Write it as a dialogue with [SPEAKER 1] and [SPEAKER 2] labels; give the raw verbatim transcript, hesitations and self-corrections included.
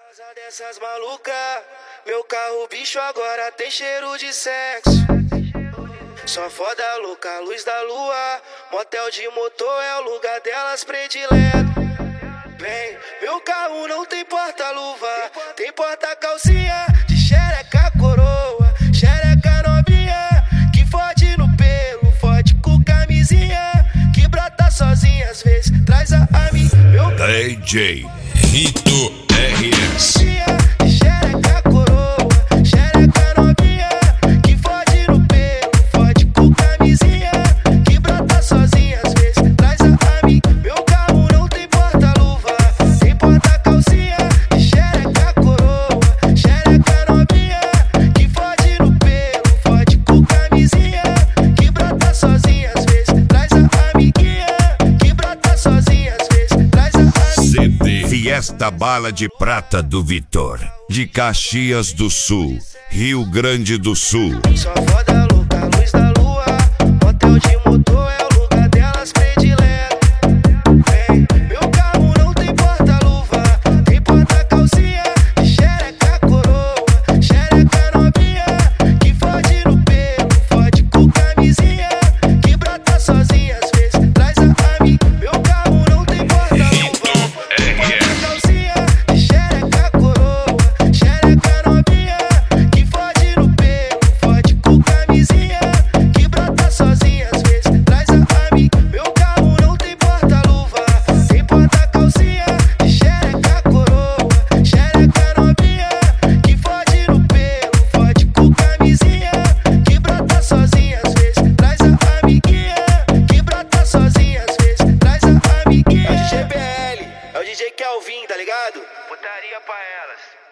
[SPEAKER 1] Casa dessas maluca, meu carro bicho agora tem cheiro de sexo. Só foda louca, luz da lua, motel de motor é o lugar delas predileto. Vem, meu carro não tem porta-luva, tem porta-calcinha de xereca coroa, xereca novinha, que fode no pelo, fode com camisinha, que brota sozinha às vezes, traz a amiga. Meu
[SPEAKER 2] D J Rito R S. Fiesta Bala de Prata do Vitor, de Caxias do Sul, Rio Grande do Sul.
[SPEAKER 1] Só foda louca, luz da lua, motel de motor é o lugar delas predileto. Vem, meu carro não tem porta-luva, tem porta-calcinha de xereca coroa, xereca novinha, que fode no pelo, fode com camisinha, que brota sozinha às vezes, traz a amiga. Meu carro não tem porta-luva, D J Kelvin, tá ligado? Putaria pra elas.